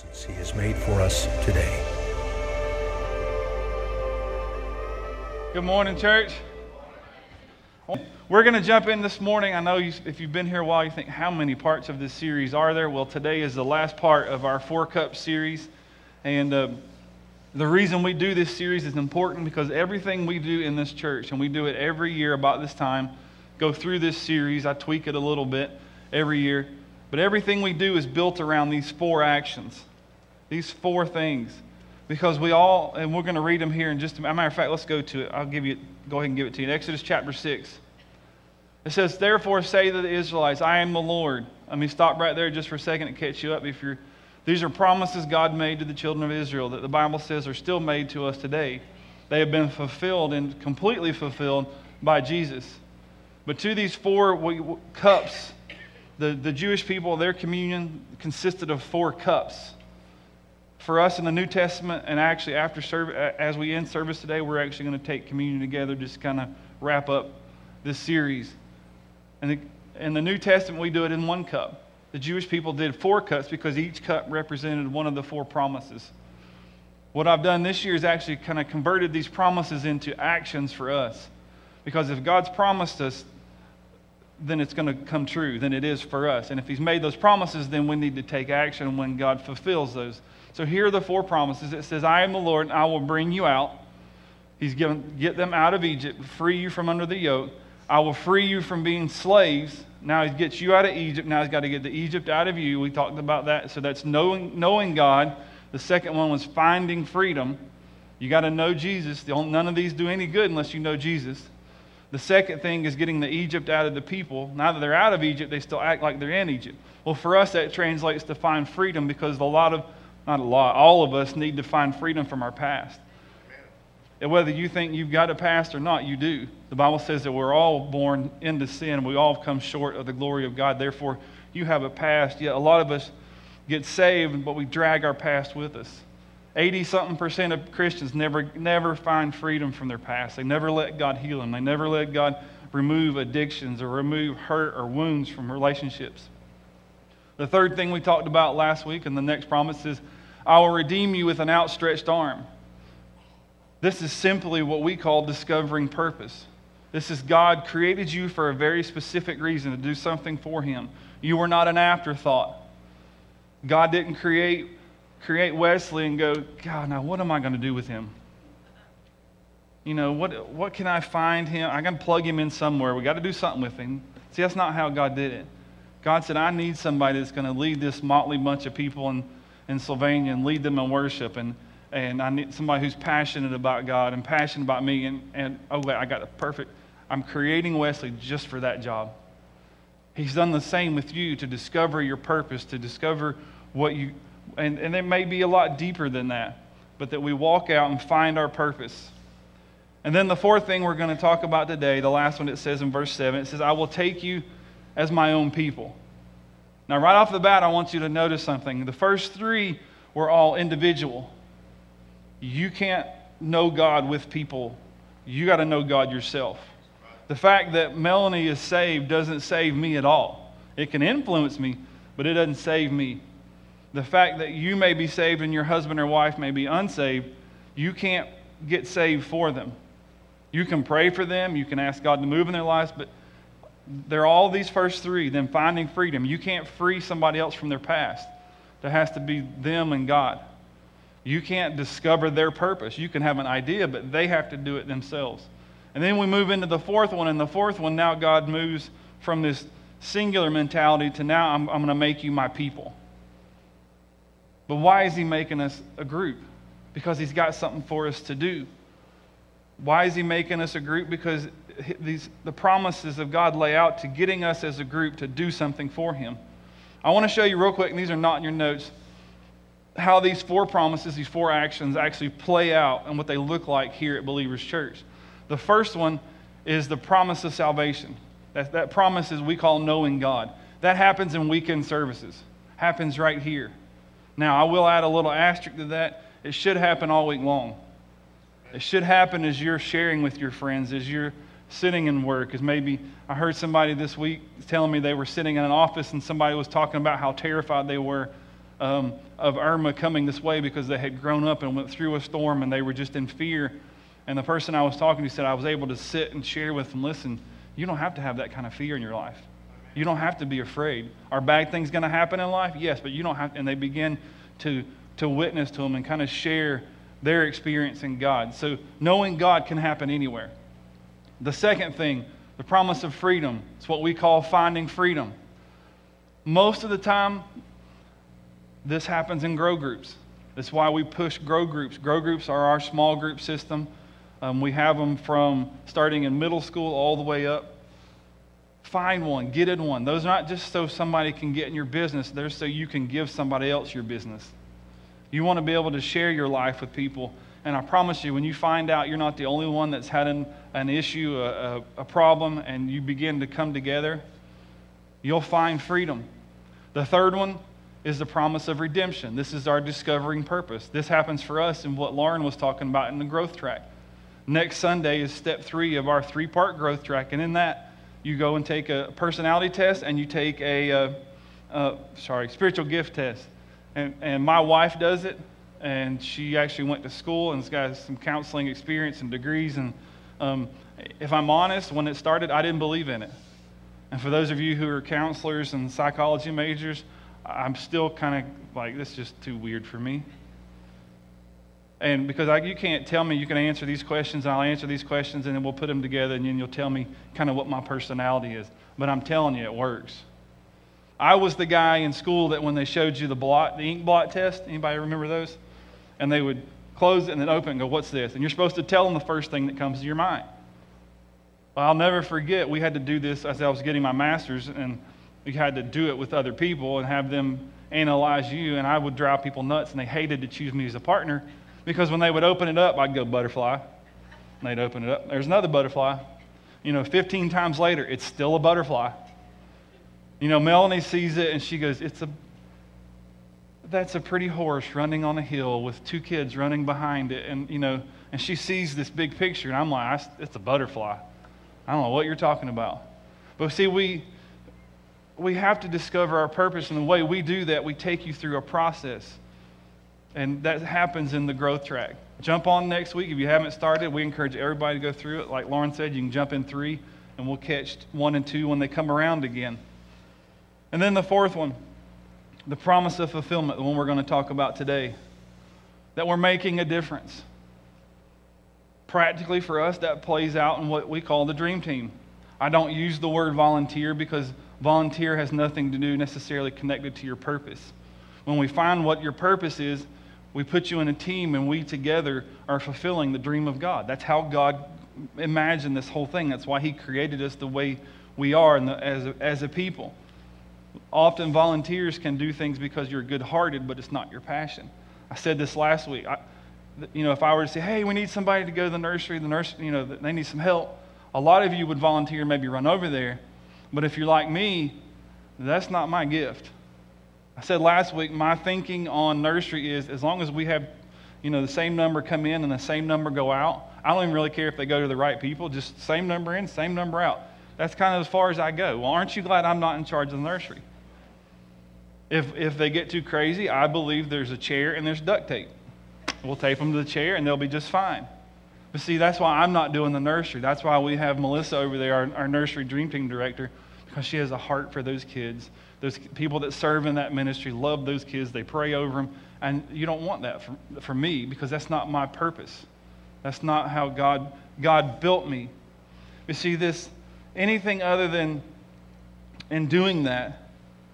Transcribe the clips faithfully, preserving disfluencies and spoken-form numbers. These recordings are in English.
promises He has made for us today. Good morning, church. We're going to jump in this morning. I know you, if you've been here a while, you think, how many parts of this series are there? Well, today is the last part of our Four Cups series. And uh, the reason we do this series is important because everything we do in this church, and we do it every year about this time, go through this series. I tweak it a little bit every year. But everything we do is built around these four actions, these four things. Because we all, and we're going to read them here in just a matter of fact, let's go to it. I'll give you, go ahead and give it to you. In Exodus chapter six. It says, therefore say to the Israelites, I am the Lord. Let me stop right there just for a second and catch you up. If you're, these are promises God made to the children of Israel that the Bible says are still made to us today. They have been fulfilled and completely fulfilled by Jesus. But to these four cups, the, the Jewish people, their communion consisted of four cups. For us in the New Testament, and actually after service, as we end service today, we're actually going to take communion together, just kind of wrap up this series. And the, in the New Testament, we do it in one cup. The Jewish people did four cups because each cup represented one of the four promises. What I've done this year is actually kind of converted these promises into actions for us. Because if God's promised us, then it's going to come true, then it is for us. And if He's made those promises, then we need to take action when God fulfills those. So here are the four promises. It says, I am the Lord, and I will bring you out. He's given, get them out of Egypt, free you from under the yoke. I will free you from being slaves. Now He gets you out of Egypt. Now He's got to get the Egypt out of you. We talked about that. So that's knowing, knowing God. The second one was finding freedom. You got to know Jesus. None of these do any good unless you know Jesus. The second thing is getting the Egypt out of the people. Now that they're out of Egypt, they still act like they're in Egypt. Well, for us, that translates to find freedom because a lot of, not a lot, all of us need to find freedom from our past. And whether you think you've got a past or not, you do. The Bible says that we're all born into sin. We all come short of the glory of God. Therefore, you have a past. Yet a lot of us get saved, but we drag our past with us. eighty-something percent of Christians never, never find freedom from their past. They never let God heal them. They never let God remove addictions or remove hurt or wounds from relationships. The third thing we talked about last week, and the next promise is, I will redeem you with an outstretched arm. This is simply what we call discovering purpose. This is God created you for a very specific reason, to do something for Him. You were not an afterthought. God didn't create, create Wesley and go, God, now what am I going to do with him? You know, what, what can I find him? I got to plug him in somewhere. We got to do something with him. See, that's not how God did it. God said, I need somebody that's going to lead this motley bunch of people in, in Sylvania and lead them in worship. And And I need somebody who's passionate about God and passionate about me. And, and oh, wait, I got a perfect. I'm creating Wesley just for that job. He's done the same with you to discover your purpose, to discover what you, and, and it may be a lot deeper than that, but that we walk out and find our purpose. And then the fourth thing we're going to talk about today, the last one, it says in verse seven, it says, I will take you as my own people. Now, right off the bat, I want you to notice something. The first three were all individual. You can't know God with people. You got to know God yourself. The fact that Melanie is saved doesn't save me at all. It can influence me, but it doesn't save me. The fact that you may be saved and your husband or wife may be unsaved, you can't get saved for them. You can pray for them. You can ask God to move in their lives, but they're all these first three, then finding freedom. You can't free somebody else from their past. That has to be them and God. You can't discover their purpose. You can have an idea, but they have to do it themselves. And then we move into the fourth one, and the fourth one, now God moves from this singular mentality to now I'm, I'm going to make you my people. But why is He making us a group? Because He's got something for us to do. Why is He making us a group? Because these the promises of God lay out to getting us as a group to do something for Him. I want to show you real quick, and these are not in your notes, how these four promises, these four actions actually play out and what they look like here at Believers Church. The first one is the promise of salvation. That, that promise is we call knowing God. That happens in weekend services. Happens right here. Now, I will add a little asterisk to that. It should happen all week long. It should happen as you're sharing with your friends, as you're sitting in work. As maybe I heard somebody this week telling me they were sitting in an office and somebody was talking about how terrified they were um, of Irma coming this way because they had grown up and went through a storm and they were just in fear. And the person I was talking to said I was able to sit and share with them, listen, you don't have to have that kind of fear in your life. You don't have to be afraid. Are bad things going to happen in life? Yes, but you don't have to. And they begin to, to witness to them and kind of share their experience in God. So knowing God can happen anywhere. The second thing, the promise of freedom. It's what we call finding freedom. Most of the time, this happens in grow groups. That's why we push grow groups. Grow groups are our small group system. Um, we have them from starting in middle school all the way up. Find one, get in one. Those are not just so somebody can get in your business. They're so you can give somebody else your business. You want to be able to share your life with people. And I promise you, when you find out you're not the only one that's had an, an issue, a, a, a problem, and you begin to come together, you'll find freedom. The third one is the promise of redemption. This is our discovering purpose. This happens for us in what Lauren was talking about in the growth track. Next Sunday is step three of our three-part growth track. And in that, you go and take a personality test and you take a, uh, uh, sorry, spiritual gift test. And, and my wife does it, and she actually went to school and has got some counseling experience and degrees. And um, if I'm honest, when it started, I didn't believe in it. And for those of you who are counselors and psychology majors, I'm still kind of like, this is just too weird for me. And because I, you can't tell me you can answer these questions, and I'll answer these questions, and then we'll put them together, and then you'll tell me kind of what my personality is. But I'm telling you, it works. I was the guy in school that when they showed you the blot, the ink blot test, anybody remember those? And they would close it and then open it and go, what's this? And you're supposed to tell them the first thing that comes to your mind. Well, I'll never forget, we had to do this as I was getting my master's, and we had to do it with other people and have them analyze you, and I would drive people nuts, and they hated to choose me as a partner because when they would open it up, I'd go, butterfly. And they'd open it up. There's another butterfly. You know, fifteen times later, it's still a butterfly. You know, Melanie sees it, and she goes, "It's a, that's a pretty horse running on a hill with two kids running behind it." And, you know, and she sees this big picture, and I'm like, it's a butterfly. I don't know what you're talking about. But see, we... We have to discover our purpose, and the way we do that, we take you through a process. And that happens in the growth track. Jump on next week. If you haven't started, we encourage everybody to go through it. Like Lauren said, you can jump in three, and we'll catch one and two when they come around again. And then the fourth one, the promise of fulfillment, the one we're going to talk about today, that we're making a difference. Practically for us, that plays out in what we call the dream team. I don't use the word volunteer because volunteer has nothing to do necessarily connected to your purpose. When we find what your purpose is, we put you in a team, and we together are fulfilling the dream of God. That's how God imagined this whole thing. That's why He created us the way we are and the, as, a, as a people. Often volunteers can do things because you're good-hearted, but it's not your passion. I said this last week. I, you know, if I were to say, hey, we need somebody to go to the nursery, the nurse, you know, they need some help, a lot of you would volunteer, maybe run over there. But if you're like me, that's not my gift. I said last week, my thinking on nursery is as long as we have, you know, the same number come in and the same number go out, I don't even really care if they go to the right people, just same number in, same number out. That's kind of as far as I go. Well, aren't you glad I'm not in charge of the nursery? If if they get too crazy, I believe there's a chair and there's duct tape. We'll tape them to the chair and they'll be just fine. But see, that's why I'm not doing the nursery. That's why we have Melissa over there, our, our nursery dream team director, because she has a heart for those kids. Those people that serve in that ministry love those kids. They pray over them. And you don't want that for, for me, because that's not my purpose. That's not how God, God built me. You see, this, anything other than in doing that,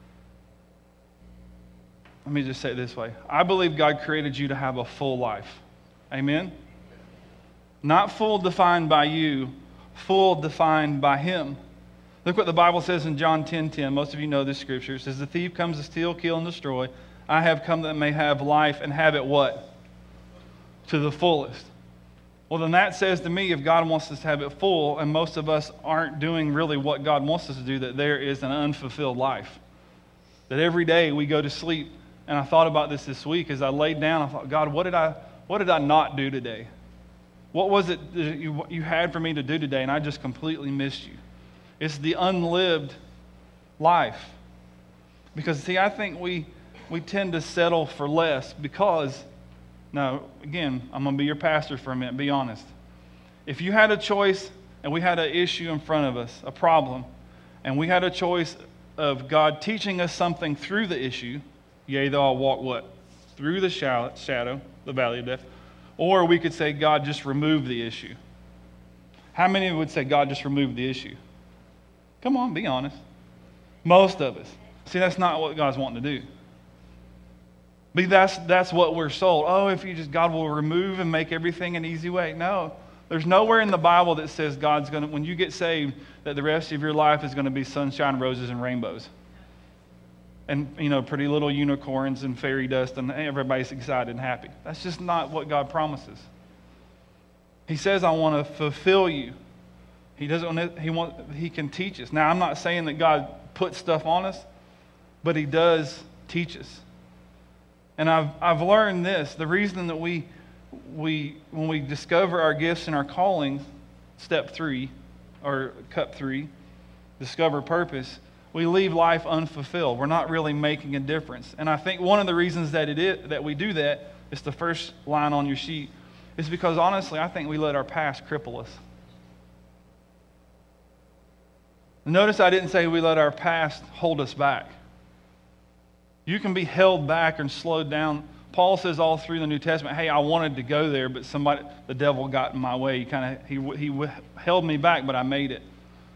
let me just say it this way. I believe God created you to have a full life. Amen? Not full defined by you, full defined by Him. Look what the Bible says in John ten ten. Most of you know this scripture. It says, the thief comes to steal, kill, and destroy. I have come that may have life and have it what? To the fullest. Well, then that says to me, if God wants us to have it full, and most of us aren't doing really what God wants us to do, that there is an unfulfilled life. That every day we go to sleep, and I thought about this this week as I laid down. I thought, God, what did I, what did I not do today? What was it that you, you had for me to do today, and I just completely missed you? It's the unlived life. Because, see, I think we we tend to settle for less because, now, again, I'm going to be your pastor for a minute, be honest. If you had a choice and we had an issue in front of us, a problem, and we had a choice of God teaching us something through the issue, yea, though I'll walk what? Through the shadow, the valley of death. Or we could say, God, just remove the issue. How many would say, God, just remove the issue? Come on, be honest. Most of us. See, that's not what God's wanting to do. But that's, that's what we're sold. Oh, if you just, God will remove and make everything an easy way. No. There's nowhere in the Bible that says God's going to, when you get saved, that the rest of your life is going to be sunshine, roses, and rainbows. And, you know, pretty little unicorns and fairy dust and everybody's excited and happy. That's just not what God promises. He says, I want to fulfill you. He doesn't want, he want, he can teach us. Now, I'm not saying that God puts stuff on us, but he does teach us. And I've, I've learned this. The reason that we, we, when we discover our gifts and our callings, step three, or cup three, discover purpose, we leave life unfulfilled. We're not really making a difference. And I think one of the reasons that it is, that we do that, is the first line on your sheet, is because honestly, I think we let our past cripple us. Notice I didn't say we let our past hold us back. You can be held back and slowed down. Paul says all through the New Testament, hey, I wanted to go there, but somebody, the devil got in my way. He kind of he he held me back, but I made it.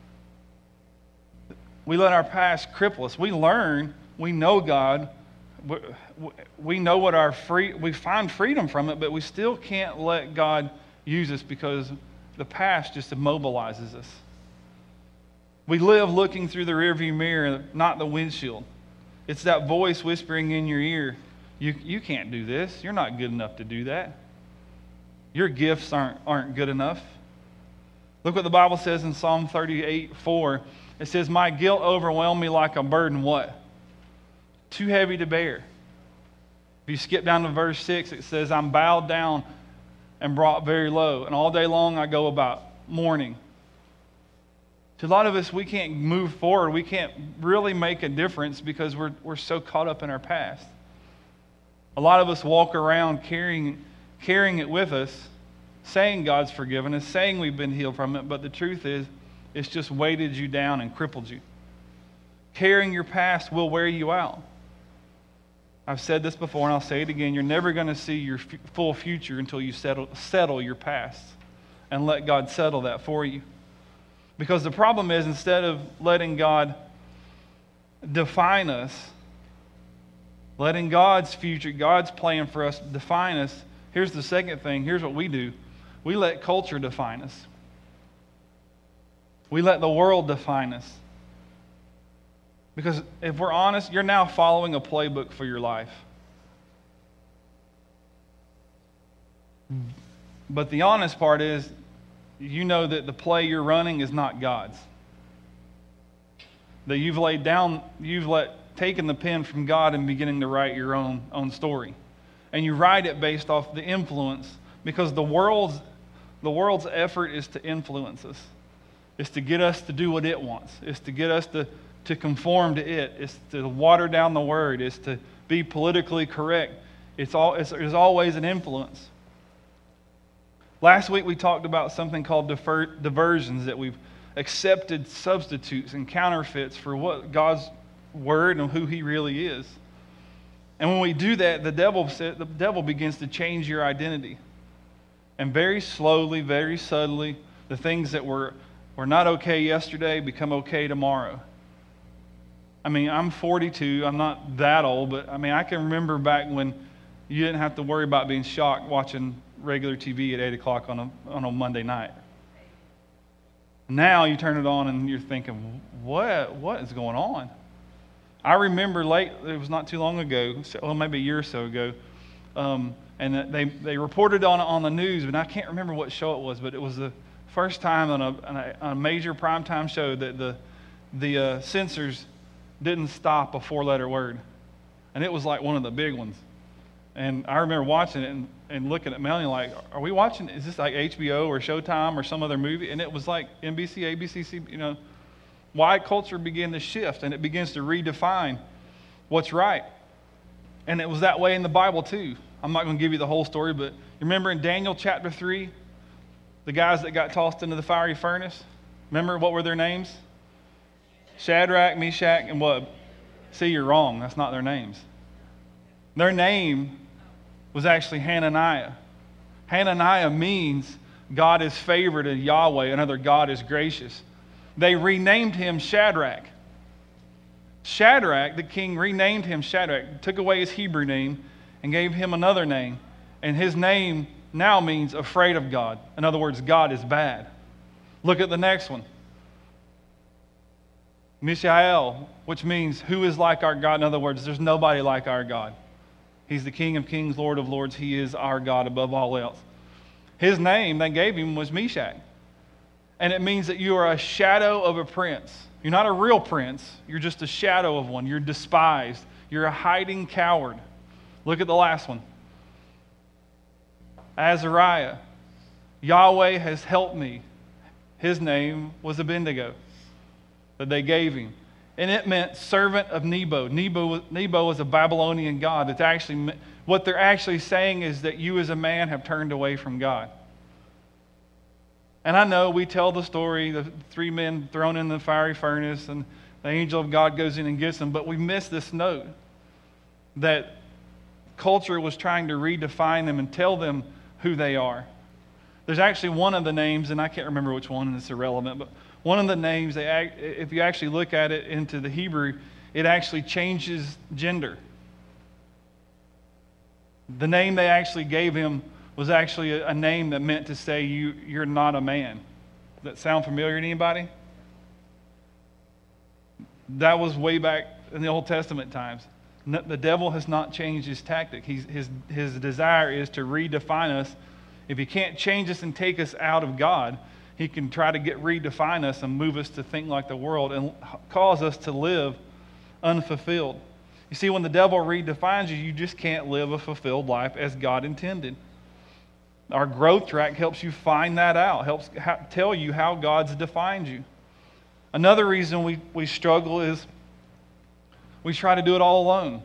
We let our past cripple us. We learn, we know God, we know what our free, we find freedom from it, but we still can't let God use us because the past just immobilizes us. We live looking through the rearview mirror, not the windshield. It's that voice whispering in your ear, you, you can't do this. You're not good enough to do that. Your gifts aren't, aren't good enough. Look what the Bible says in Psalm thirty-eight four. It says, my guilt overwhelmed me like a burden, what? Too heavy to bear. If you skip down to verse six, it says, I'm bowed down and brought very low, and all day long I go about mourning. To a lot of us, we can't move forward. We can't really make a difference because we're, we're so caught up in our past. A lot of us walk around carrying, carrying it with us, saying God's forgiven us, saying we've been healed from it, but the truth is, it's just weighted you down and crippled you. Carrying your past will wear you out. I've said this before and I'll say it again. You're never going to see your f- full future until you settle, settle your past and let God settle that for you. Because the problem is, instead of letting God define us, letting God's future, God's plan for us define us, here's the second thing. Here's what we do. We let culture define us. We let the world define us. Because if we're honest, you're now following a playbook for your life. But the honest part is, you know that the play you're running is not God's. That you've laid down, you've let taken the pen from God and beginning to write your own, own story. And you write it based off the influence, because the world's, the world's effort is to influence us. It's to get us to do what it wants. It's to get us to, to conform to it. It's to water down the word. It's to be politically correct. It's all, it's, there's always an influence. Last week we talked about something called diver, diversions, that we've accepted substitutes and counterfeits for what God's word and who he really is. And when we do that, the devil, the devil begins to change your identity. And very slowly, very subtly, the things that were, were not okay yesterday become okay tomorrow. I mean, I'm forty-two. I'm not that old, but I mean, I can remember back when you didn't have to worry about being shocked watching regular T V at eight o'clock on a, on a Monday night. Now you turn it on and you're thinking, what, what is going on? I remember late, it was not too long ago, well, maybe a year or so ago, um, and they, they reported on on the news, but I can't remember what show it was, but it was the first time on a, on a, on a major primetime show that the, the uh, censors didn't stop a four-letter word. And it was like one of the big ones. And I remember watching it and, and looking at Melanie like, are we watching, is this like H B O or Showtime or some other movie? And it was like N B C, A B C, you know, why culture began to shift and it begins to redefine what's right. And it was that way in the Bible too. I'm not going to give you the whole story, but you remember in Daniel chapter three, the guys that got tossed into the fiery furnace? Remember what were their names? Shadrach, Meshach, and what? See, you're wrong. That's not their names. Their name was actually Hananiah. Hananiah means God is favored in Yahweh, another God is gracious. They renamed him Shadrach. Shadrach, the king renamed him Shadrach, took away his Hebrew name and gave him another name. And his name now means afraid of God. In other words, God is bad. Look at the next one. Mishael, which means who is like our God. In other words, there's nobody like our God. He's the King of kings, Lord of lords. He is our God above all else. His name they gave him was Meshach. And it means that you are a shadow of a prince. You're not a real prince. You're just a shadow of one. You're despised. You're a hiding coward. Look at the last one. Azariah. Yahweh has helped me. His name was Abednego that they gave him. And it meant servant of Nebo. Nebo, Nebo was a Babylonian god. It's actually, what they're actually saying is that you as a man have turned away from God. And I know we tell the story, the three men thrown in the fiery furnace, and the angel of God goes in and gets them, but we miss this note that culture was trying to redefine them and tell them who they are. There's actually one of the names, and I can't remember which one, and it's irrelevant, but one of the names, they act, if you actually look at it into the Hebrew, it actually changes gender. The name they actually gave him was actually a, a name that meant to say you, you're not a man. Does that sound familiar to anybody? That was way back in the Old Testament times. The devil has not changed his tactic. He's, his, his desire is to redefine us. If he can't change us and take us out of God, he can try to get redefine us and move us to think like the world and cause us to live unfulfilled. You see, when the devil redefines you, you just can't live a fulfilled life as God intended. Our growth track helps you find that out, helps ha- tell you how God's defined you. Another reason we, we struggle is we try to do it all alone.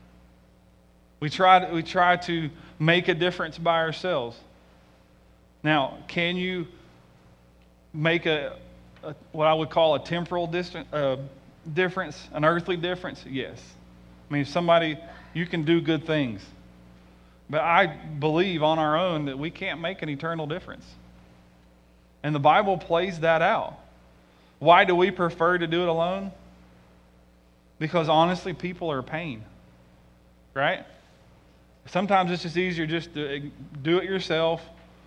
We try to, we try to make a difference by ourselves. Now, can you make a, a what I would call a temporal distant, uh, difference, an earthly difference? Yes. I mean, if somebody, you can do good things. But I believe on our own that we can't make an eternal difference. And the Bible plays that out. Why do we prefer to do it alone? Because honestly, people are a pain. Right? Sometimes it's just easier just to do it yourself.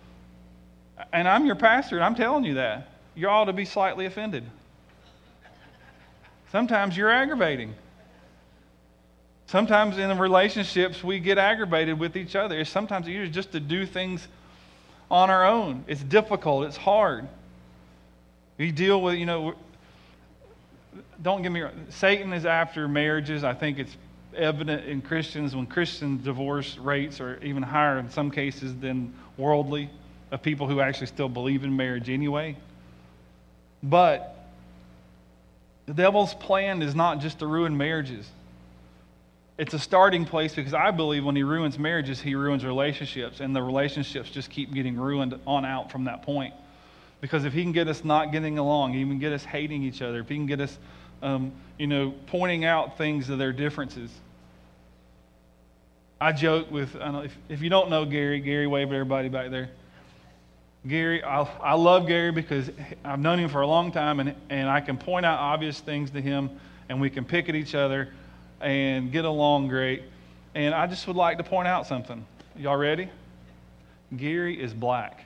And I'm your pastor, and I'm telling you that. You ought to be slightly offended. Sometimes you're aggravating. Sometimes in the relationships, we get aggravated with each other. It's sometimes easier just to do things on our own. It's difficult. It's hard. We deal with, you know, don't get me wrong. Satan is after marriages. I think it's evident in Christians when Christian divorce rates are even higher in some cases than worldly, of people who actually still believe in marriage anyway. But the devil's plan is not just to ruin marriages. It's a starting place because I believe when he ruins marriages, he ruins relationships, and the relationships just keep getting ruined on out from that point. Because if he can get us not getting along, he can get us hating each other, if he can get us, um, you know, pointing out things of their differences. I joke with, I don't know, if, if you don't know Gary, Gary, wave at everybody back there. Gary, I, I love Gary because I've known him for a long time, and, and I can point out obvious things to him, and we can pick at each other and get along great. And I just would like to point out something. Y'all ready? Gary is black.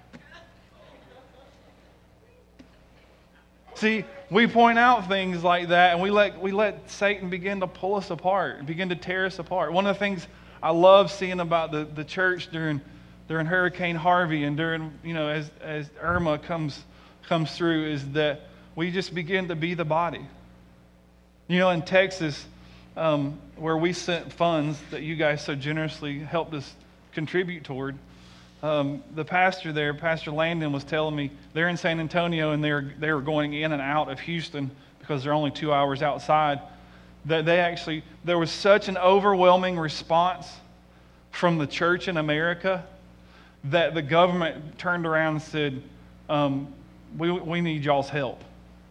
See, we point out things like that, and we let we let Satan begin to pull us apart, begin to tear us apart. One of the things I love seeing about the, the church during during Hurricane Harvey and during, you know, as as Irma comes comes through is that we just begin to be the body. You know, in Texas, um, where we sent funds that you guys so generously helped us contribute toward, um, the pastor there, Pastor Landon, was telling me they're in San Antonio and they're they were going in and out of Houston because they're only two hours outside. that they actually, there was such an overwhelming response from the church in America that the government turned around and said, um, we, we need y'all's help.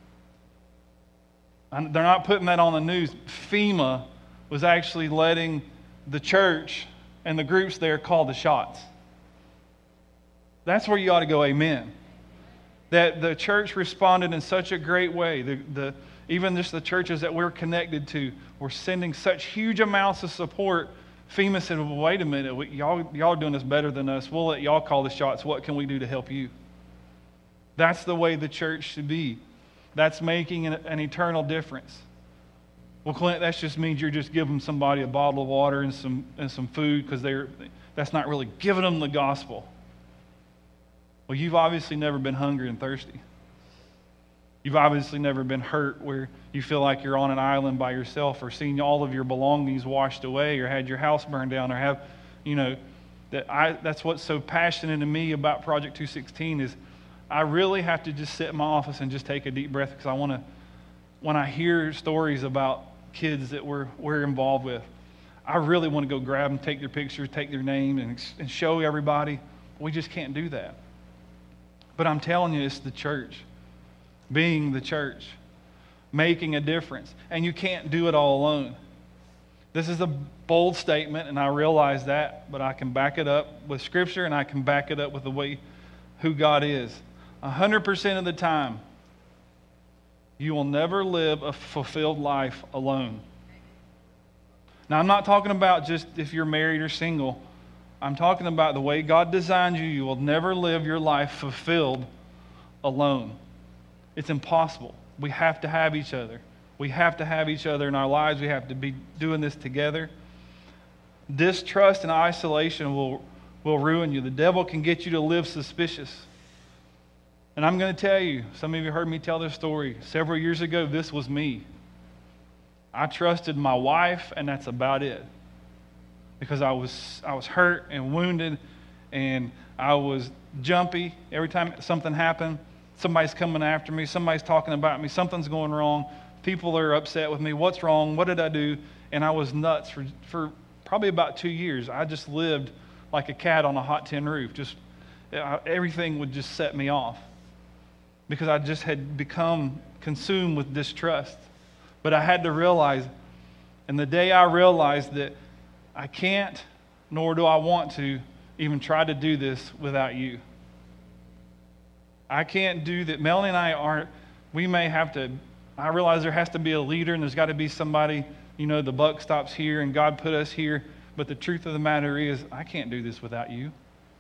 And they're not putting that on the news. FEMA was actually letting the church and the groups there call the shots. That's where you ought to go, amen. That the church responded in such a great way. The, the, even just the churches that we're connected to were sending such huge amounts of support. FEMA said, well, wait a minute, we, y'all, y'all are doing this better than us. We'll let y'all call the shots. What can we do to help you? That's the way the church should be. That's making an, an eternal difference. Well, Clint, that just means you're just giving somebody a bottle of water and some and some food because they're that's not really giving them the gospel. Well, you've obviously never been hungry and thirsty. You've obviously never been hurt where you feel like you're on an island by yourself, or seen all of your belongings washed away, or had your house burned down, or have, you know, that I that's what's so passionate to me about Project two sixteen is I really have to just sit in my office and just take a deep breath, because I want to, when I hear stories about kids that we're, we're involved with, I really want to go grab them, take their pictures, take their name, and, and show everybody. We just can't do that. But I'm telling you, it's the church, being the church, making a difference. And you can't do it all alone. This is a bold statement, and I realize that, but I can back it up with Scripture, and I can back it up with the way who God is. A hundred percent of the time, you will never live a fulfilled life alone. Now, I'm not talking about just if you're married or single. I'm talking about the way God designed you. You will never live your life fulfilled alone. It's impossible. We have to have each other. We have to have each other in our lives. We have to be doing this together. Distrust and isolation will, will ruin you. The devil can get you to live suspicious. And I'm going to tell you, some of you heard me tell this story. Several years ago, this was me. I trusted my wife, and that's about it. Because I was I was hurt and wounded, and I was jumpy. Every time something happened, somebody's coming after me, somebody's talking about me, something's going wrong, people are upset with me, what's wrong, what did I do? And I was nuts for, for probably about two years. I just lived like a cat on a hot tin roof. Just everything would just set me off, because I just had become consumed with distrust. But I had to realize, and the day I realized that I can't, nor do I want to, even try to do this without you. I can't do that. Melanie and I aren't, we may have to, I realize there has to be a leader, and there's got to be somebody, you know, the buck stops here, and God put us here. But the truth of the matter is, I can't do this without you.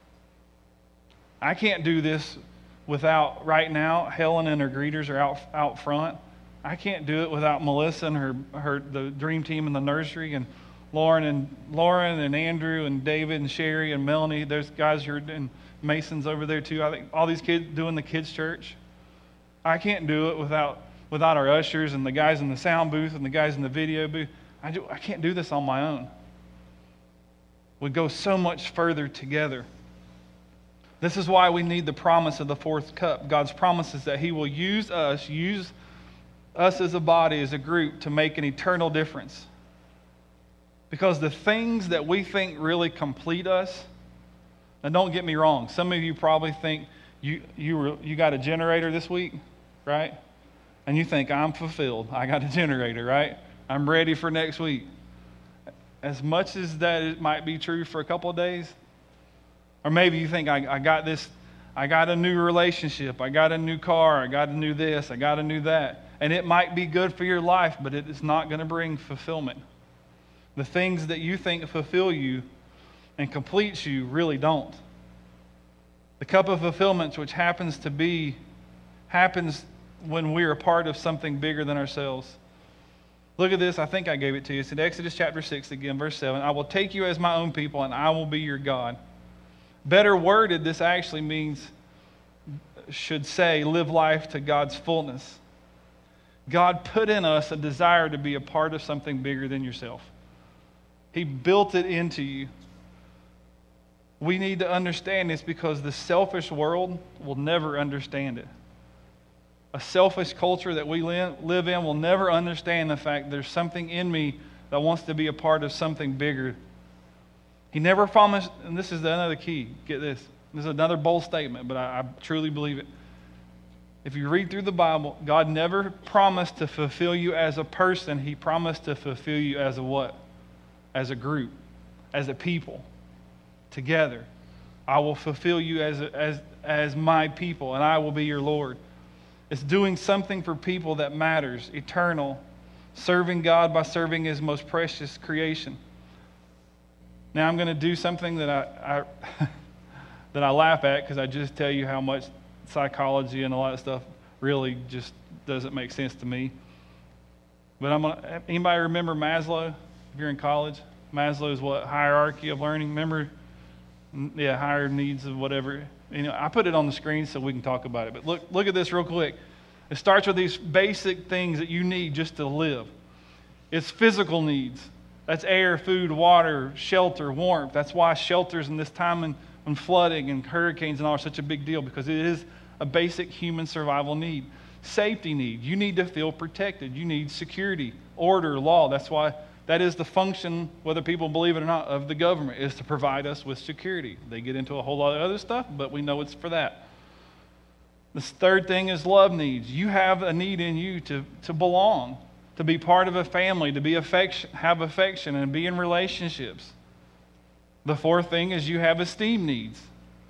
I can't do this without, right now, Helen and her greeters are out out front. I can't do it without Melissa and her, her the dream team in the nursery, and Lauren and Lauren and Andrew and David and Sherry and Melanie. There's guys who are and Mason's over there too. I think all these kids doing the kids' church. I can't do it without without our ushers and the guys in the sound booth and the guys in the video booth. I do, I can't do this on my own. We go so much further together. This is why we need the promise of the fourth cup. God's promise is that He will use us, use us as a body, as a group, to make an eternal difference. Because the things that we think really complete us, and don't get me wrong, some of you probably think you you were, you got a generator this week, right? And you think, I'm fulfilled. I got a generator, right? I'm ready for next week. As much as that it might be true for a couple of days, or maybe you think, I, I got this, I got a new relationship, I got a new car, I got a new this, I got a new that. And it might be good for your life, but it is not going to bring fulfillment. The things that you think fulfill you and completes you really don't. The cup of fulfillment, which happens to be, happens when we're a part of something bigger than ourselves. Look at this. I think I gave it to you. It's in Exodus chapter six again, verse seven. I will take you as my own people, and I will be your God. Better worded, this actually means, should say, live life to God's fullness. God put in us a desire to be a part of something bigger than yourself. He built it into you. We need to understand this, because the selfish world will never understand it. A selfish culture that we live in will never understand the fact there's something in me that wants to be a part of something bigger. He never promised, and this is another key, get this. This is another bold statement, but I, I truly believe it. If you read through the Bible, God never promised to fulfill you as a person. He promised to fulfill you as a what? As a group, as a people, together. I will fulfill you as, a, as, as my people, and I will be your Lord. It's doing something for people that matters, eternal, serving God by serving His most precious creation. Now I'm going to do something that I, I that I laugh at, because I just tell you how much psychology and a lot of stuff really just doesn't make sense to me. But I'm gonna, anybody remember Maslow? If you're in college, Maslow is what? Hierarchy of learning. Remember? Yeah, higher needs of whatever. You know, I put it on the screen so we can talk about it. But look, look at this real quick. It starts with these basic things that you need just to live. It's physical needs. That's air, food, water, shelter, warmth. That's why shelters in this time and when flooding and hurricanes and all are such a big deal, because it is a basic human survival need. Safety need. You need to feel protected. You need security, order, law. That's why that is the function, whether people believe it or not, of the government, is to provide us with security. They get into a whole lot of other stuff, but we know it's for that. The third thing is love needs. You have a need in you to, to belong, to be part of a family, to be affection, have affection, and be in relationships. The fourth thing is you have esteem needs.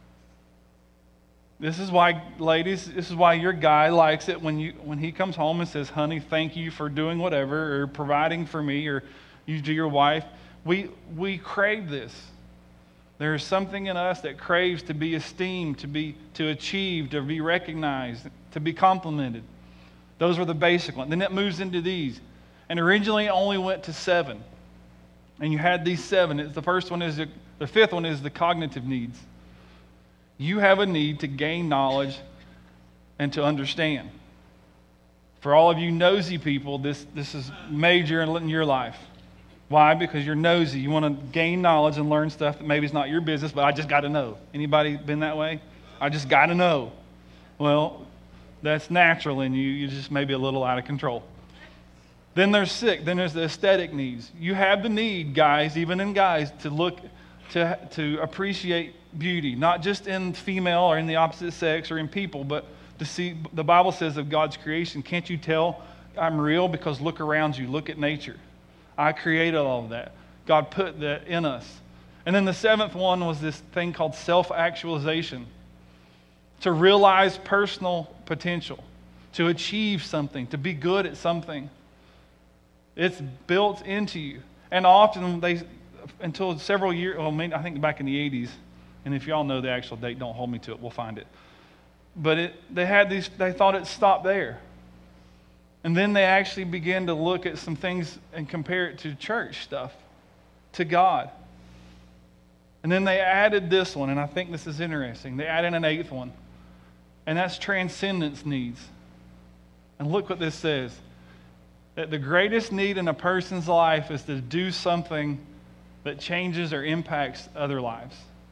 This is why, ladies, this is why your guy likes it when you when he comes home and says, honey, thank you for doing whatever, or providing for me, or you do your wife. We we crave this. There is something in us that craves to be esteemed, to be to achieve, to be recognized, to be complimented. Those were the basic ones. Then it moves into these. And originally it only went to seven. And you had these seven. It's, the first one is the, the fifth one is the cognitive needs. You have a need to gain knowledge and to understand. For all of you nosy people, this, this is major in your life. Why? Because you're nosy. You want to gain knowledge and learn stuff that maybe it's not your business, but I just got to know. Anybody been that way? I just got to know. Well, that's natural in you. You're just maybe a little out of control. Then there's sick. Then there's the aesthetic needs. You have the need, guys, even in guys, to look, to, to appreciate beauty, not just in female or in the opposite sex or in people, but to see, the Bible says of God's creation, can't you tell I'm real? Because look around you, look at nature. I created all of that. God put that in us. And then the seventh one was this thing called self-actualization. To realize personal potential, to achieve something, to be good at something. It's built into you. And often they, until several years, well, I think back in the eighties, and if y'all know the actual date, don't hold me to it, we'll find it. But it, they had these, they thought it stopped there. And then they actually began to look at some things and compare it to church stuff, to God. And then they added this one, and I think this is interesting. They added an eighth one, and that's transcendence needs. And look what this says. That the greatest need in a person's life is to do something that changes or impacts other lives.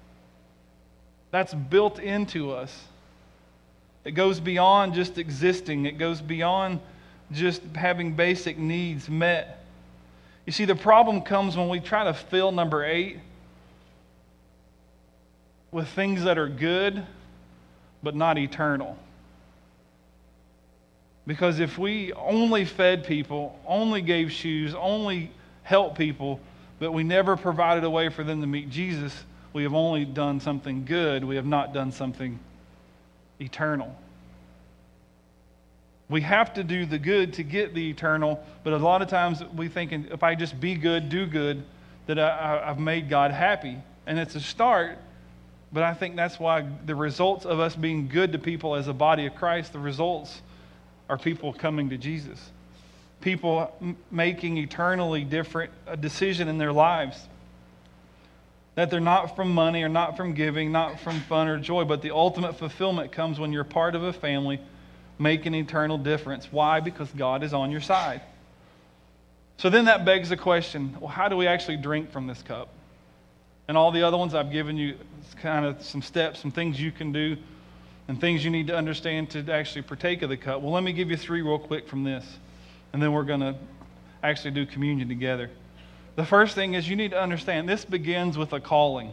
That's built into us. It goes beyond just existing. It goes beyond just having basic needs met. You see, the problem comes when we try to fill number eight with things that are good but not eternal. Because if we only fed people, only gave shoes, only helped people, but we never provided a way for them to meet Jesus, we have only done something good. We have not done something eternal. We have to do the good to get the eternal, but a lot of times we think if I just be good, do good, that I, I've made God happy. And it's a start, but I think that's why the results of us being good to people as a body of Christ, the results are people coming to Jesus. People m- making eternally different a decision in their lives. That they're not from money or not from giving, not from fun or joy, but the ultimate fulfillment comes when you're part of a family making an eternal difference. Why? Because God is on your side. So then that begs the question, well, how do we actually drink from this cup? And all the other ones I've given you kind of some steps, some things you can do. and things you need to understand to actually partake of the cup. Well, let me give you three real quick from this, and then we're going to actually do communion together. The first thing is you need to understand this begins with a calling.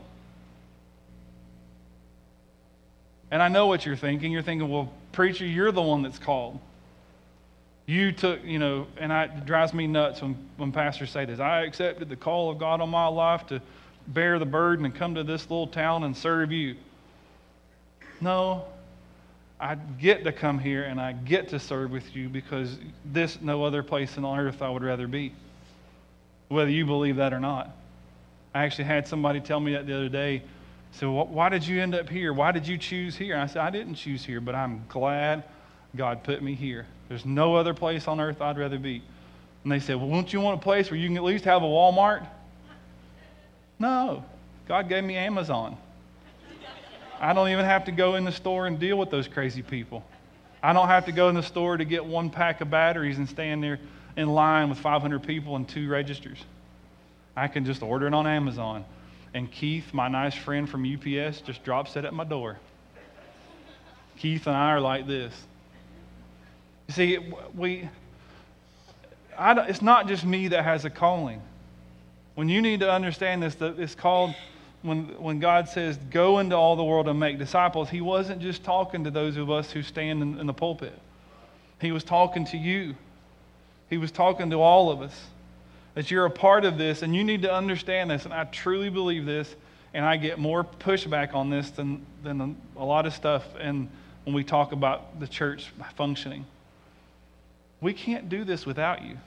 And I know what you're thinking. You're thinking, well, preacher, you're the one that's called. You took, you know, and I, it drives me nuts when, when pastors say this. I accepted the call of God on my life to bear the burden and come to this little town and serve you. No, I get to come here and I get to serve with you because this, no other place on earth I would rather be. Whether you believe that or not. I actually had somebody tell me that the other day. So why did you end up here? Why did you choose here? And I said, I didn't choose here, but I'm glad God put me here. There's no other place on earth I'd rather be. And they said, well, won't you want a place where you can at least have a Walmart? No. God gave me Amazon. I don't even have to go in the store and deal with those crazy people. I don't have to go in the store to get one pack of batteries and stand there in line with five hundred people and two registers. I can just order it on Amazon. And Keith, my nice friend from U P S, just drops it at my door. Keith and I are like this. You see, we, I don't, it's not just me that has a calling. When you need to understand this, that it's called, when, when God says, go into all the world and make disciples, he wasn't just talking to those of us who stand in, in the pulpit. He was talking to you. He was talking to all of us. That you're a part of this, and you need to understand this, and I truly believe this, and I get more pushback on this than, than a lot of stuff and when we talk about the church functioning. We can't do this without you.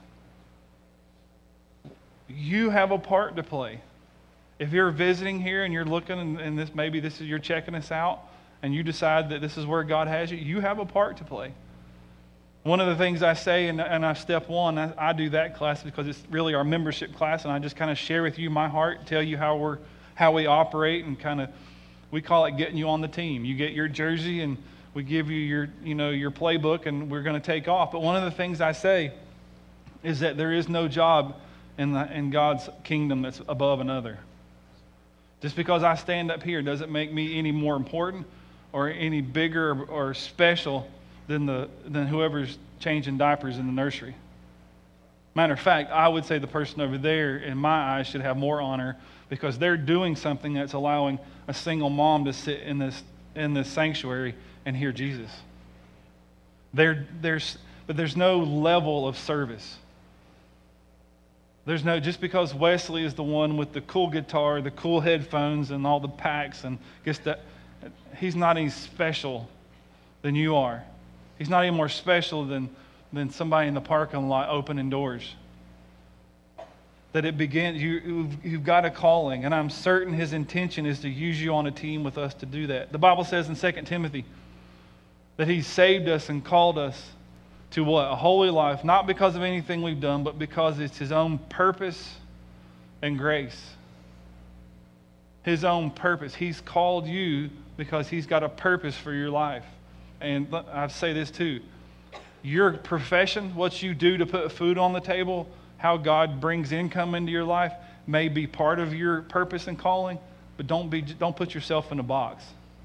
You have a part to play. If you're visiting here and you're looking and, and this maybe this is you're checking us out and you decide that this is where God has you, you have a part to play. One of the things I say in, in our step one, I, I do that class because it's really our membership class, and I just kind of share with you my heart, tell you how we're how we operate, and kind of we call it getting you on the team. You get your jersey, and we give you your you know your playbook, and we're going to take off. But one of the things I say is that there is no job in the, in God's kingdom that's above another. Just because I stand up here doesn't make me any more important or any bigger or, or special than the than whoever's changing diapers in the nursery. Matter of fact, I would say the person over there, in my eyes, should have more honor because they're doing something that's allowing a single mom to sit in this in this sanctuary and hear Jesus. There, there's, but there's no level of service. There's no, just because Wesley is the one with the cool guitar, the cool headphones, and all the packs, and gets that, he's not any special than you are. He's not any more special than, than somebody in the parking lot opening doors. That it begins, you, you've, you've got a calling, and I'm certain his intention is to use you on a team with us to do that. The Bible says in Second Timothy that he saved us and called us to what? A holy life, not because of anything we've done, but because it's his own purpose and grace. His own purpose. He's called you because he's got a purpose for your life. And I say this too, your profession, what you do to put food on the table, how God brings income into your life may be part of your purpose and calling, but don't be don't put yourself in a box.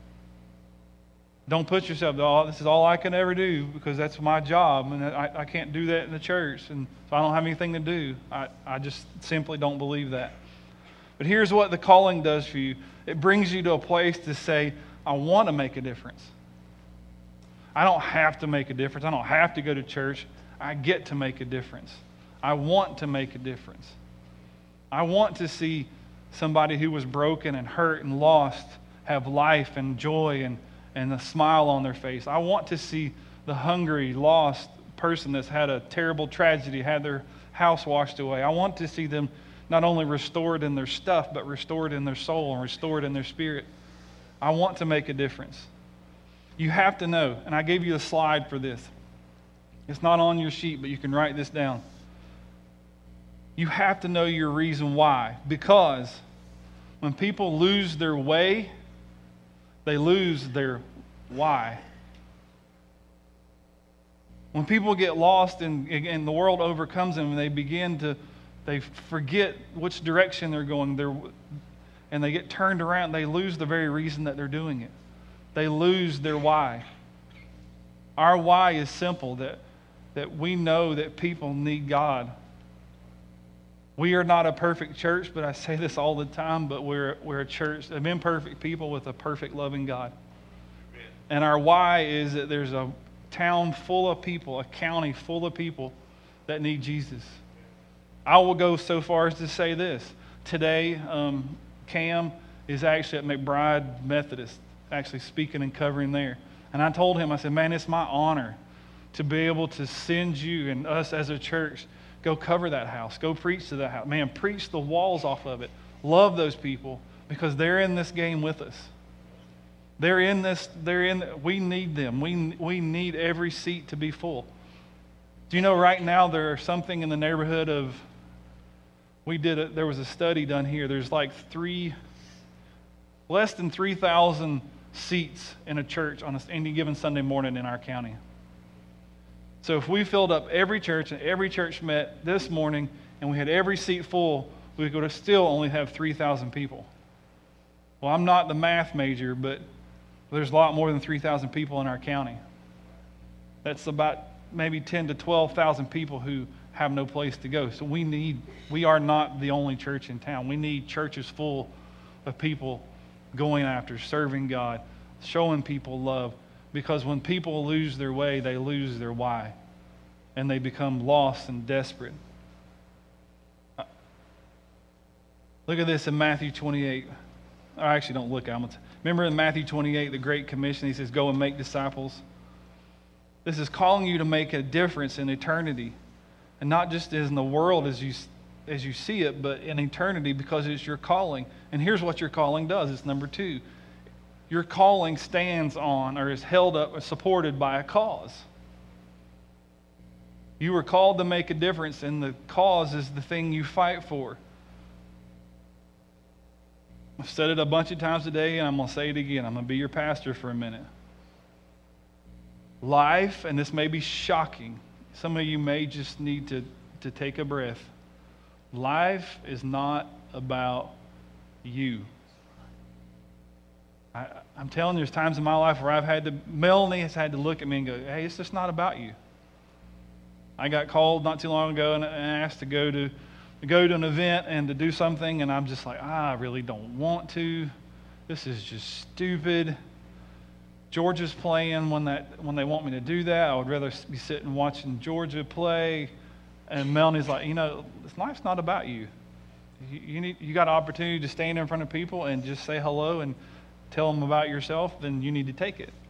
Don't put yourself, oh, this is all I can ever do because that's my job, and I, I can't do that in the church, and so I don't have anything to do. I, I just simply don't believe that. But here's what the calling does for you. It brings you to a place to say, I want to make a difference. I don't have to make a difference. I don't have to go to church. I get to make a difference. I want to make a difference. I want to see somebody who was broken and hurt and lost have life and joy and, and a smile on their face. I want to see the hungry, lost person that's had a terrible tragedy, had their house washed away. I want to see them not only restored in their stuff, but restored in their soul and restored in their spirit. I want to make a difference. You have to know, and I gave you a slide for this. It's not on your sheet, but you can write this down. You have to know your reason why. Because when people lose their way, they lose their why. When people get lost and, and the world overcomes them and they begin to, they forget which direction they're going, they're, and they get turned around, they lose the very reason that they're doing it. they lose their why. Our why is simple, that, that we know that people need God. We are not a perfect church, but I say this all the time, but we're, we're a church of imperfect people with a perfect, loving God. Amen. And our why is that there's a town full of people, a county full of people that need Jesus. I will go so far as to say this. Today, um, Cam is actually at McBride Methodist, actually speaking and covering there. And I told him, I said, man, it's my honor to be able to send you and us as a church, go cover that house, go preach to that house. Man, preach the walls off of it. Love those people because they're in this game with us. They're in this, they're in, we need them. We, we need every seat to be full. Do you know right now there's something in the neighborhood of, we did it, there was a study done here. There's like three, less than three thousand seats in a church on any given Sunday morning in our county. So if we filled up every church and every church met this morning and we had every seat full, we would still only have three thousand people. Well, I'm not the math major, but there's a lot more than three thousand people in our county. That's about maybe ten to twelve thousand people who have no place to go. So we need, we are not the only church in town. We need churches full of people going after, serving God, showing people love. Because when people lose their way, they lose their why. And they become lost and desperate. Look at this in Matthew twenty-eight. I actually don't look at it. Remember in Matthew twenty-eight, the Great Commission, he says, go and make disciples. This is calling you to make a difference in eternity. And not just in the world as you as you see it, but in eternity because it's your calling. And here's what your calling does. It's number two. Your calling stands on or is held up or supported by a cause. You were called to make a difference, and the cause is the thing you fight for. I've said it a bunch of times today, and I'm going to say it again. I'm going to be your pastor for a minute. Life, and this may be shocking, some of you may just need to, to take a breath. Life is not about you. I, I'm telling you, there's times in my life where I've had to, Melanie has had to look at me and go, hey, it's just not about you. I got called not too long ago and asked to go to, to go to an event and to do something, and I'm just like, ah, I really don't want to. This is just stupid. Georgia's playing when that when they want me to do that. I would rather be sitting watching Georgia play. And Melanie's like, you know, life's not about you. You, you need you got an opportunity to stand in front of people and just say hello and tell them about yourself, then you need to take it.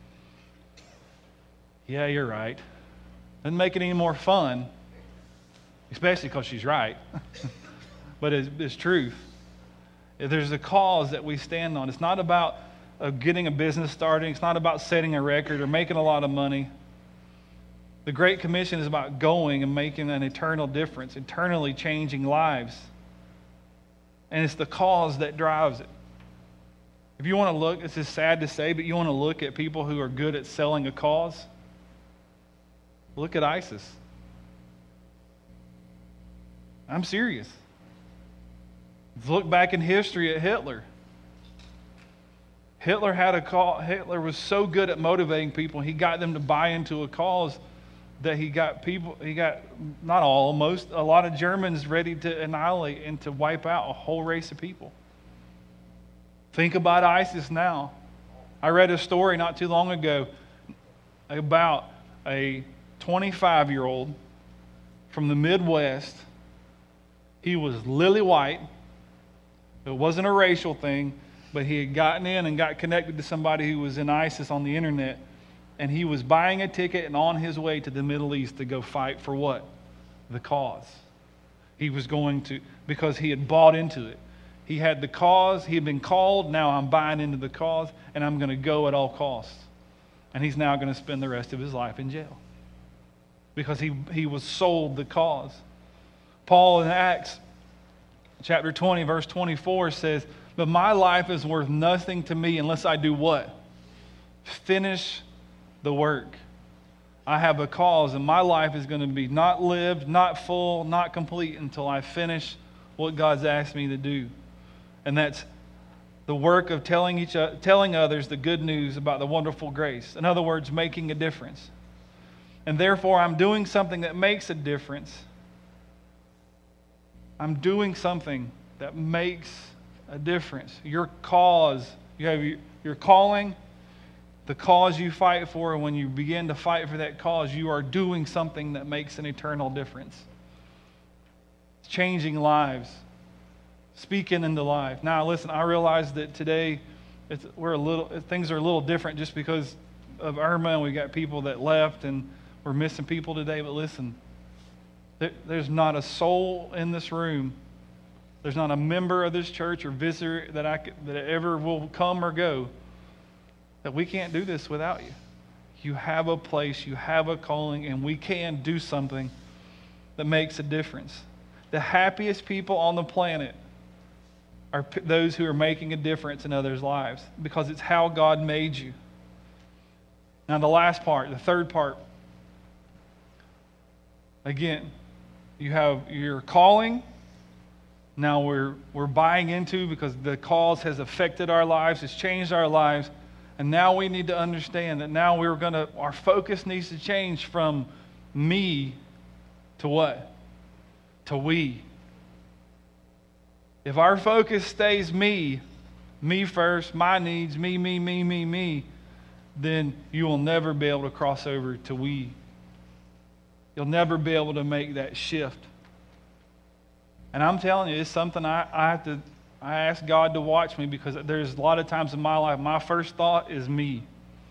Yeah, you're right. Doesn't make it any more fun, especially because she's right. But it's, it's truth. There's a cause that we stand on. It's not about uh, getting a business starting. It's not about setting a record or making a lot of money. The Great Commission is about going and making an eternal difference, eternally changing lives. And it's the cause that drives it. If you want to look, this is sad to say, but you want to look at people who are good at selling a cause, look at ISIS. I'm serious. Look back in history at Hitler. Hitler had a call. Hitler was so good at motivating people, he got them to buy into a cause that he got people, he got, not all, most, a lot of Germans ready to annihilate and to wipe out a whole race of people. Think about ISIS now. I read a story not too long ago about a twenty-five-year-old from the Midwest. He was lily white. It wasn't a racial thing, but he had gotten in and got connected to somebody who was in ISIS on the internet, and he was buying a ticket and on his way to the Middle East to go fight for what? The cause. He was going to, because he had bought into it. He had the cause, he had been called, now I'm buying into the cause, and I'm going to go at all costs. And he's now going to spend the rest of his life in jail. Because he, he was sold the cause. Paul in Acts chapter twenty, verse twenty-four says, but my life is worth nothing to me unless I do what? Finish the work. I have a cause, and my life is going to be not lived, not full, not complete until I finish what God's asked me to do. And that's the work of telling each o- telling others the good news about the wonderful grace. In other words, making a difference. And therefore, I'm doing something that makes a difference. I'm doing something that makes a difference. Your cause, you have your, your calling, the cause you fight for, and when you begin to fight for that cause, you are doing something that makes an eternal difference. It's changing lives, speaking into life. Now, listen, I realize that today it's, we're a little things are a little different just because of Irma, and we got people that left, and we're missing people today. But listen, there, there's not a soul in this room. There's not a member of this church or visitor that I could, that ever will come or go that we can't do this without you. You have a place, you have a calling, and we can do something that makes a difference. The happiest people on the planet are p- those who are making a difference in others' lives, because it's how God made you. Now, the last part, the third part, again, you have your calling. Now we're we're buying into, because the cause has affected our lives, has changed our lives. And now we need to understand that now we're going to, our focus needs to change from me to what? To we. If our focus stays me, me first, my needs, me, me, me, me, me, then you will never be able to cross over to we. You'll never be able to make that shift. And I'm telling you, it's something I, I have to, I ask God to watch me, because there's a lot of times in my life, my first thought is me.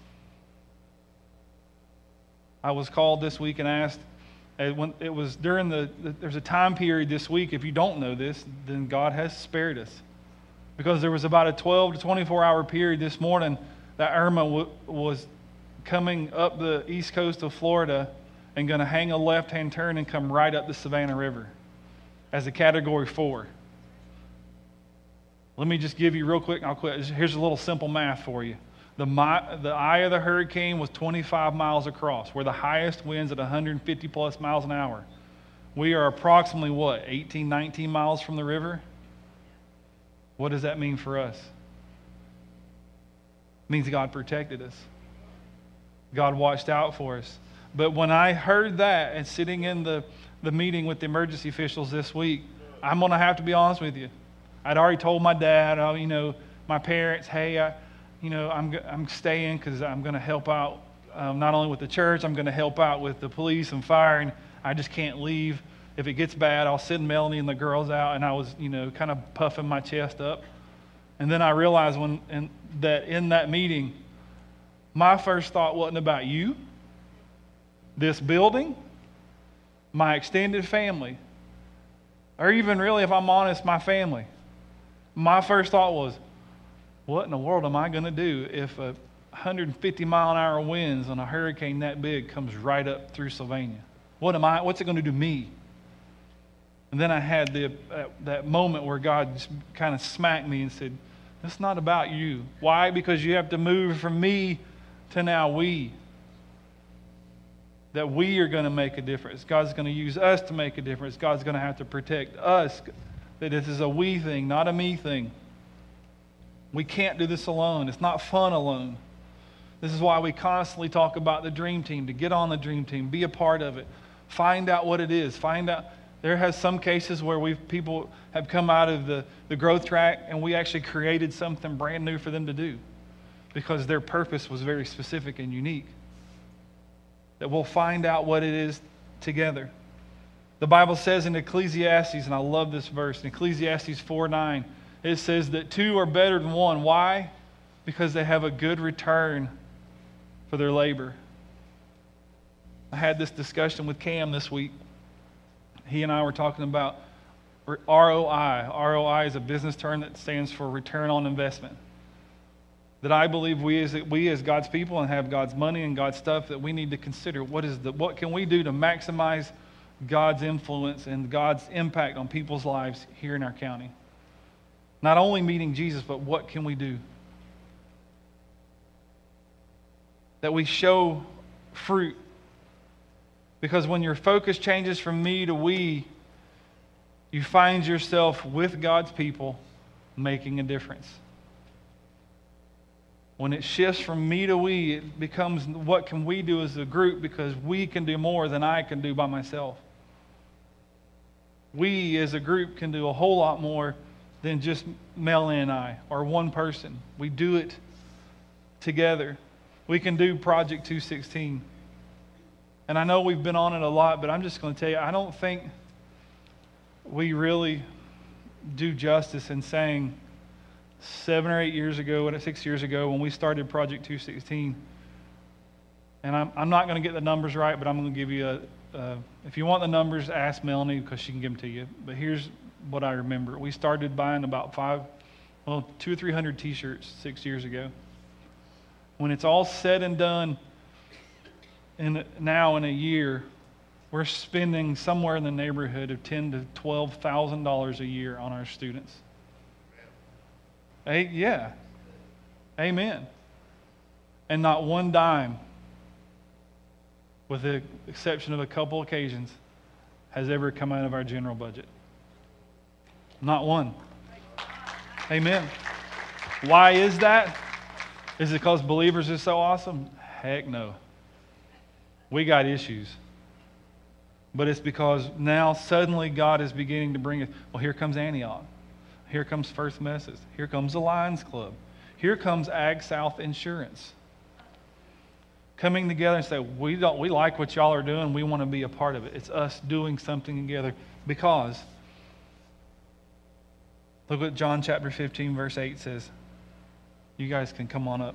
I was called this week and asked, when it was during the, there's a time period this week, if you don't know this, then God has spared us. Because there was about a twelve to twenty-four hour period this morning that Irma w- was coming up the east coast of Florida and going to hang a left-hand turn and come right up the Savannah River as a category four. Let me just give you real quick, and I'll quit. Here's a little simple math for you. The, the eye of the hurricane was twenty-five miles across. We're the highest winds at one hundred fifty plus miles an hour. We are approximately, what, eighteen, nineteen miles from the river? What does that mean for us? It means God protected us. God watched out for us. But when I heard that, and sitting in the, the meeting with the emergency officials this week, I'm going to have to be honest with you. I'd already told my dad, uh, you know, my parents, hey, I, you know, I'm I'm staying because I'm going to help out um, not only with the church, I'm going to help out with the police and fire, and I just can't leave. If it gets bad, I'll send Melanie and the girls out. And I was, you know, kind of puffing my chest up. And then I realized when in, that in that meeting, my first thought wasn't about you, this building, my extended family, or even really, if I'm honest, my family. My first thought was, what in the world am I going to do if a one hundred fifty mile an hour winds on a hurricane that big comes right up through Sylvania? What am I? What's it going to do to me? And then I had the uh, that moment where God just kind of smacked me and said, "It's not about you. Why? Because you have to move from me to now we. That we are going to make a difference. God's going to use us to make a difference. God's going to have to protect us. That this is a we thing, not a me thing. We can't do this alone. It's not fun alone. This is why we constantly talk about the dream team, to get on the dream team, be a part of it, find out what it is, find out. There has some cases where we've people have come out of the, the growth track and we actually created something brand new for them to do because their purpose was very specific and unique. That we'll find out what it is together. The Bible says in Ecclesiastes, and I love this verse, in Ecclesiastes four nine, it says that two are better than one. Why? Because they have a good return for their labor. I had this discussion with Cam this week. He and I were talking about R O I. R O I is a business term that stands for return on investment. That I believe we as we as God's people and have God's money and God's stuff, that we need to consider what is the what can we do to maximize God's influence and God's impact on people's lives here in our county. Not only meeting Jesus, but what can we do? That we show fruit. Because when your focus changes from me to we, you find yourself with God's people making a difference. When it shifts from me to we, it becomes what can we do as a group, because we can do more than I can do by myself. We as a group can do a whole lot more than just Melanie and I or one person. We do it together. We can do Project two sixteen. And I know we've been on it a lot, but I'm just going to tell you, I don't think we really do justice in saying seven or eight years ago, six years ago, when we started Project two sixteen, and I'm, I'm not going to get the numbers right, but I'm going to give you a, uh, if you want the numbers, ask Melanie because she can give them to you. But here's what I remember. We started buying about five, well, two or three hundred t-shirts six years ago. When it's all said and done, and now in a year, we're spending somewhere in the neighborhood of ten to twelve thousand dollars a year on our students. Hey, yeah, amen. And not one dime, with the exception of a couple occasions, has ever come out of our general budget. Not one. Amen. Why is that? Is it because believers are so awesome? Heck no. We got issues. But it's because now suddenly God is beginning to bring it. Well, here comes Antioch. Here comes First Methodist. Here comes the Lions Club. Here comes Ag South Insurance. Coming together and say, we don't, we like what y'all are doing. We want to be a part of it. It's us doing something together, because look what John chapter fifteen verse eight says. You guys can come on up.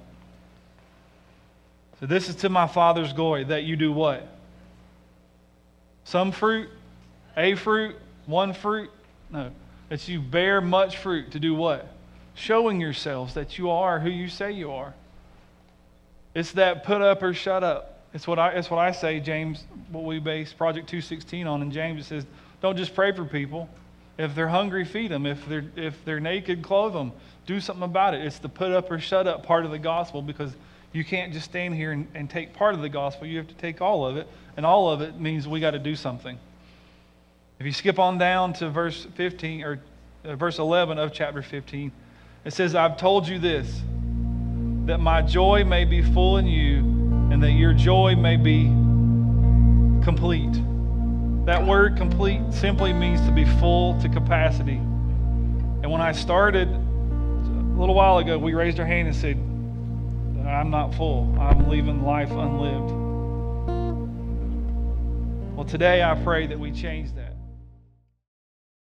So this is to my Father's glory, that you do what? Some fruit? A fruit? One fruit? No. That you bear much fruit. To do what? Showing yourselves that you are who you say you are. It's that put up or shut up. It's what I, it's what I say, James, what we base Project two sixteen on. In James it says, don't just pray for people. If they're hungry, feed them. If they're, if they're naked, clothe them. Do something about it. It's the put up or shut up part of the gospel, because you can't just stand here and, and take part of the gospel. You have to take all of it. And all of it means we got to do something. If you skip on down to verse fifteen or uh, verse eleven of chapter fifteen, it says, I've told you this, that my joy may be full in you, and that your joy may be complete. That word complete simply means to be full to capacity. And when I started a little while ago, we raised our hand and said, I'm not full. I'm leaving life unlived. Well, today I pray that we change that.